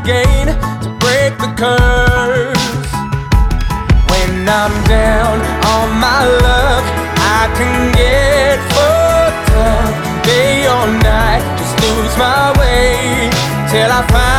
again to break the curse. When I'm down on my luck, I can get fucked up day or night, just lose my way till I find